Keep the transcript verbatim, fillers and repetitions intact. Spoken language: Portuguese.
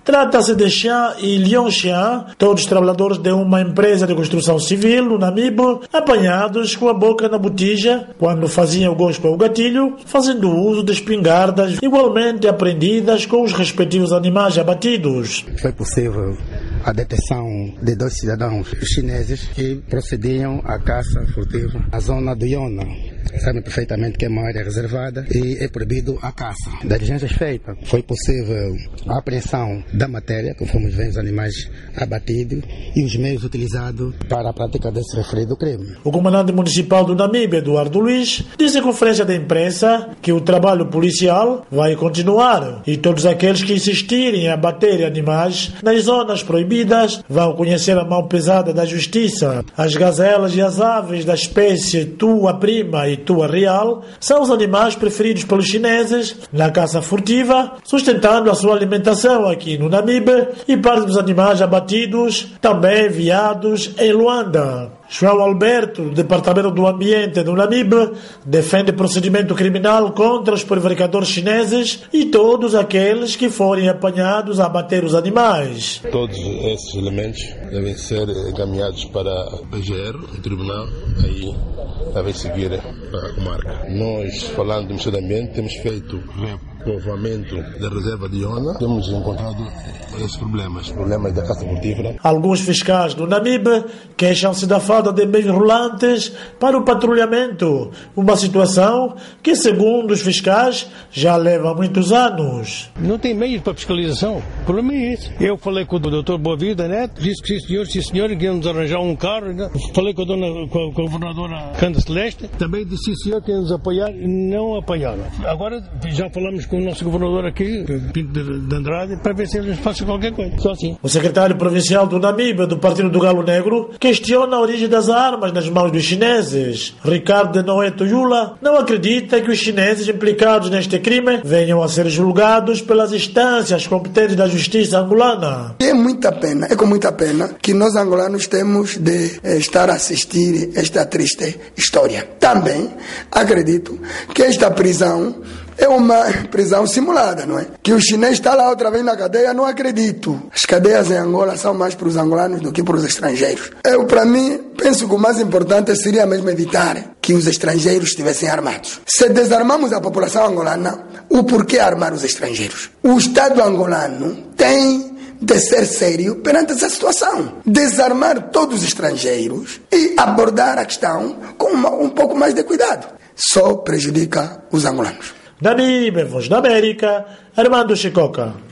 Trata-se de Xian e Leon Xian, todos trabalhadores de uma empresa de construção civil no Namibe, apanhados com a boca na botija quando faziam gosto ao gatilho, fazendo uso de espingardas igualmente apreendidas com os respectivos animais abatidos. Foi possível a detenção de dois cidadãos chineses que procediam à caça furtiva na zona do Yona. Sabem perfeitamente que é uma área reservada e é proibido a caça. Das diligências feitas, foi possível a apreensão da matéria, conforme vêm os animais abatidos, e os meios utilizados para a prática desse referido crime. O comandante municipal do Namibe, Eduardo Luiz, disse em conferência de imprensa que o trabalho policial vai continuar e todos aqueles que insistirem em abater animais nas zonas proibidas vão conhecer a mão pesada da justiça. As gazelas e as aves da espécie tua prima e tua real são os animais preferidos pelos chineses na caça furtiva, sustentando a sua alimentação aqui no Namibe e parte dos animais abatidos também enviados em Luanda. João Alberto, do Departamento do Ambiente do Namibe, defende procedimento criminal contra os prevaricadores chineses e todos aqueles que forem apanhados a abater os animais. Todos esses elementos devem ser encaminhados para a P G R, o tribunal, aí devem seguir a comarca. Nós, falando do Ministério do Ambiente, temos feito repovoamento da reserva de Iona, temos encontrado esses problemas, problemas da caça furtífera. Alguns fiscais do Namibe queixam-se da falta de meios rolantes para o patrulhamento, uma situação que, segundo os fiscais, já leva muitos anos. Não tem meios para fiscalização, o problema é esse. Eu falei com o doutor Boavida Neto, disse que sim senhor, sim senhor, que íamos arranjar um carro, né? Falei com a, dona, com a, com a governadora Canda Celeste, também disse sim senhor, que ia nos apoiar, e não apoiaram. Agora já falamos com o nosso governador aqui, Pinto de Andrade, para ver se eles fazem qualquer coisa, só assim. O secretário provincial do Namibe, do Partido do Galo Negro, questiona a origem das armas nas mãos dos chineses. Ricardo de Noé Toyula não acredita que os chineses implicados neste crime venham a ser julgados pelas instâncias competentes da justiça angolana. É muita pena, é com muita pena que nós angolanos temos de eh, estar a assistir esta triste história. Também acredito que esta prisão é uma prisão simulada, não é? Que o chinês está lá outra vez na cadeia, não acredito. As cadeias em Angola são mais para os angolanos do que para os estrangeiros. Eu, para mim, penso que o mais importante seria mesmo evitar que os estrangeiros estivessem armados. Se desarmamos a população angolana, o porquê armar os estrangeiros? O Estado angolano tem de ser sério perante essa situação. Desarmar todos os estrangeiros e abordar a questão com uma, um pouco mais de cuidado. Só prejudica os angolanos. Namibe, Voz da América, Armando Chicoca.